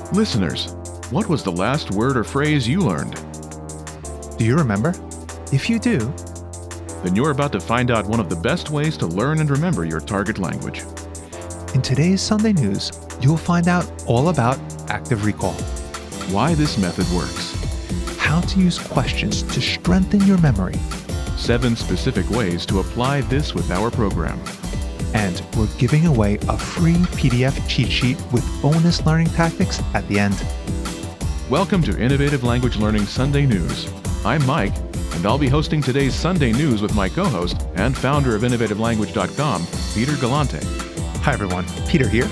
Listeners, what was the last word or phrase you learned? Do you remember? If you do, Then you're about to find out one of the best ways to learn and remember your target language. in today's Sunday News, you'll find out all about active recall, Why this method works. how to use questions to strengthen your memory, 7 specific ways to apply this with our program. and we're giving away a free PDF cheat sheet with bonus learning tactics at the end. Welcome to Innovative Language Learning Sunday News. I'm Mike, and I'll be hosting today's Sunday News with my co-host and founder of InnovativeLanguage.com, Peter Galante. Hi everyone, Peter here.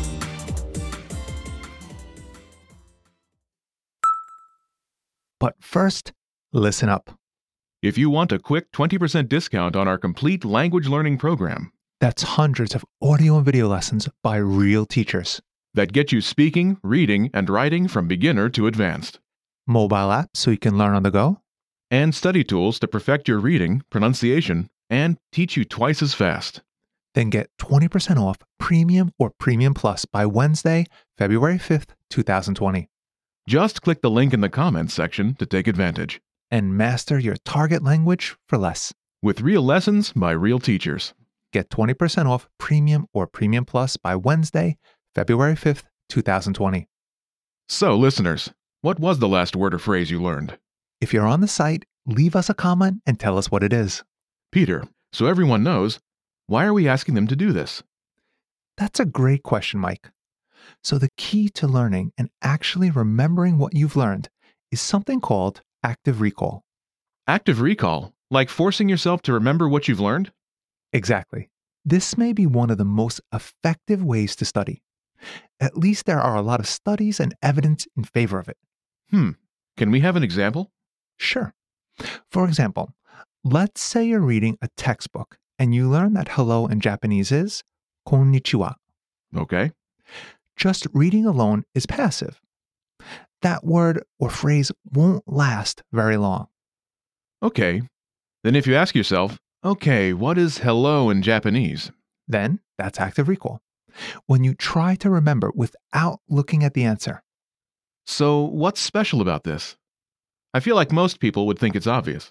But first, listen up. If you want a quick 20% discount on our complete language learning program That's hundreds of audio and video lessons by real teachers, that get you speaking, reading, and writing from beginner to advanced, mobile apps so you can learn on the go, and study tools to perfect your reading, pronunciation, and teach you twice as fast. then get 20% off Premium or Premium Plus by Wednesday, February 5th, 2020. Just click the link in the comments section to take advantage. And master your target language for less. With real lessons by real teachers. Get 20% off Premium or Premium Plus by Wednesday, February 5th, 2020. So, listeners, what was the last word or phrase you learned? If you're on the site, leave us a comment and tell us what it is. Peter, so everyone knows, why are we asking them to do this? That's a great question, Mike. So the key to learning and actually remembering what you've learned is something called active recall. Active recall, like forcing yourself to remember what you've learned? Exactly. This may be one of the most effective ways to study. At least there are a lot of studies and evidence in favor of it. Can we have an example? Sure. For example, let's say you're reading a textbook and you learn that hello in Japanese is konnichiwa. Okay. Just reading alone is passive. That word or phrase won't last very long. Okay. Then if you ask yourself, okay, what is hello in Japanese? Then that's active recall. When you try to remember without looking at the answer. So, what's special about this? I feel like most people would think it's obvious.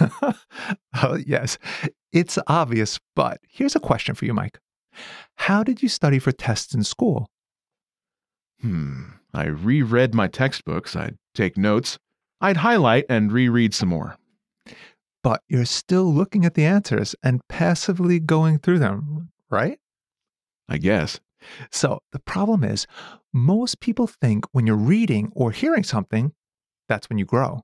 Oh, yes, it's obvious, but here's a question for you, Mike. How did you study for tests in school? I reread my textbooks, I'd take notes, I'd highlight and reread some more. But you're still looking at the answers and passively going through them, right? I guess. So the problem is, most people think when you're reading or hearing something, that's when you grow.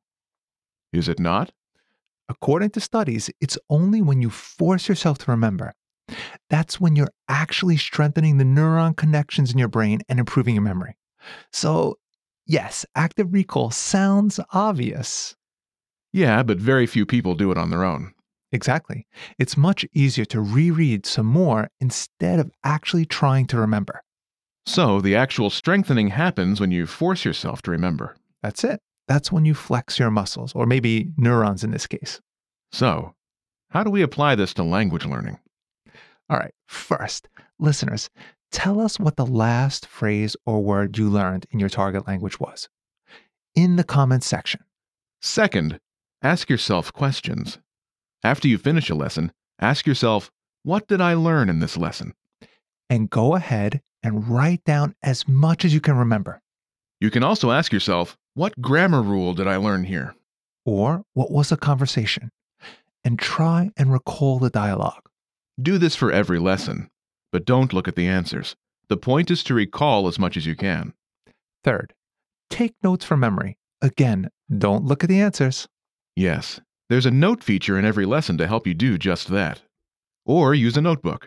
Is it not? According to studies, it's only when you force yourself to remember. That's when you're actually strengthening the neuron connections in your brain and improving your memory. So, yes, active recall sounds obvious. Yeah, but very few people do it on their own. Exactly. It's much easier to reread some more instead of actually trying to remember. So, the actual strengthening happens when you force yourself to remember. That's it. That's when you flex your muscles, or maybe neurons in this case. So, how do we apply this to language learning? All right, first, listeners, tell us what the last phrase or word you learned in your target language was in the comments section. Second, ask yourself questions. After you finish a lesson, ask yourself, what did I learn in this lesson? And go ahead and write down as much as you can remember. You can also ask yourself, what grammar rule did I learn here? Or what was the conversation? And try and recall the dialogue. Do this for every lesson, but don't look at the answers. The point is to recall as much as you can. Third, take notes from memory. Again, don't look at the answers. Yes, there's a note feature in every lesson to help you do just that. Or use a notebook.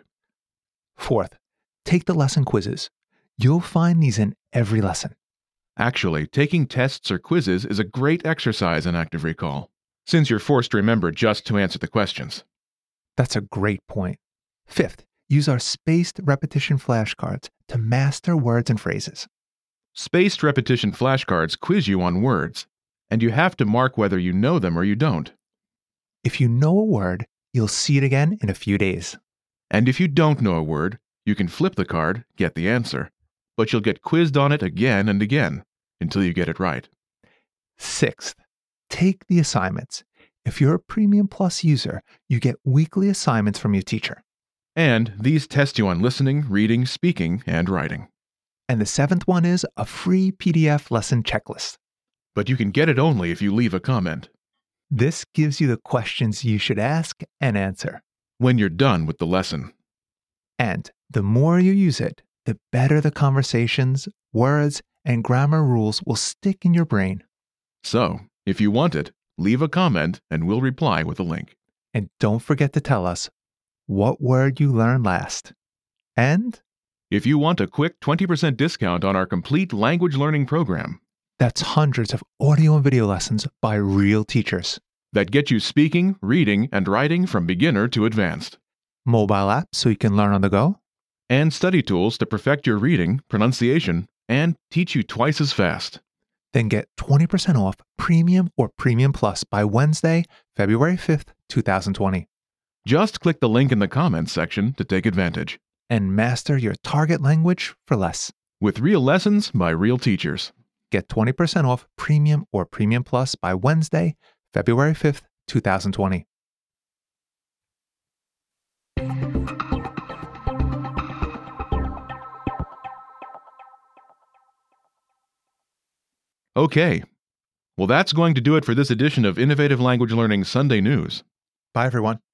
Fourth, take the lesson quizzes. You'll find these in every lesson. Actually, taking tests or quizzes is a great exercise in active recall, since you're forced to remember just to answer the questions. That's a great point. Fifth, use our spaced repetition flashcards to master words and phrases. Spaced repetition flashcards quiz you on words, and you have to mark whether you know them or you don't. If you know a word, you'll see it again in a few days. And if you don't know a word, you can flip the card, get the answer, but you'll get quizzed on it again and again until you get it right. Sixth, take the assignments. If you're a Premium Plus user, you get weekly assignments from your teacher. And these test you on listening, reading, speaking, and writing. And the seventh one is a free PDF lesson checklist. But you can get it only if you leave a comment. This gives you the questions you should ask and answer. When you're done with the lesson. And the more you use it, the better the conversations, words, and grammar rules will stick in your brain. So, if you want it, leave a comment and we'll reply with a link. And don't forget to tell us what word you learned last. And if you want a quick 20% discount on our complete language learning program, that's hundreds of audio and video lessons by real teachers that get you speaking, reading, and writing from beginner to advanced. Mobile apps so you can learn on the go. And study tools to perfect your reading, pronunciation, and teach you twice as fast. Then get 20% off Premium or Premium Plus by Wednesday, February 5th, 2020. Just click the link in the comments section to take advantage. And master your target language for less. With real lessons by real teachers. Get 20% off Premium or Premium Plus by Wednesday, February 5th, 2020. Okay. Well, that's going to do it for this edition of Innovative Language Learning Sunday News. Bye, everyone.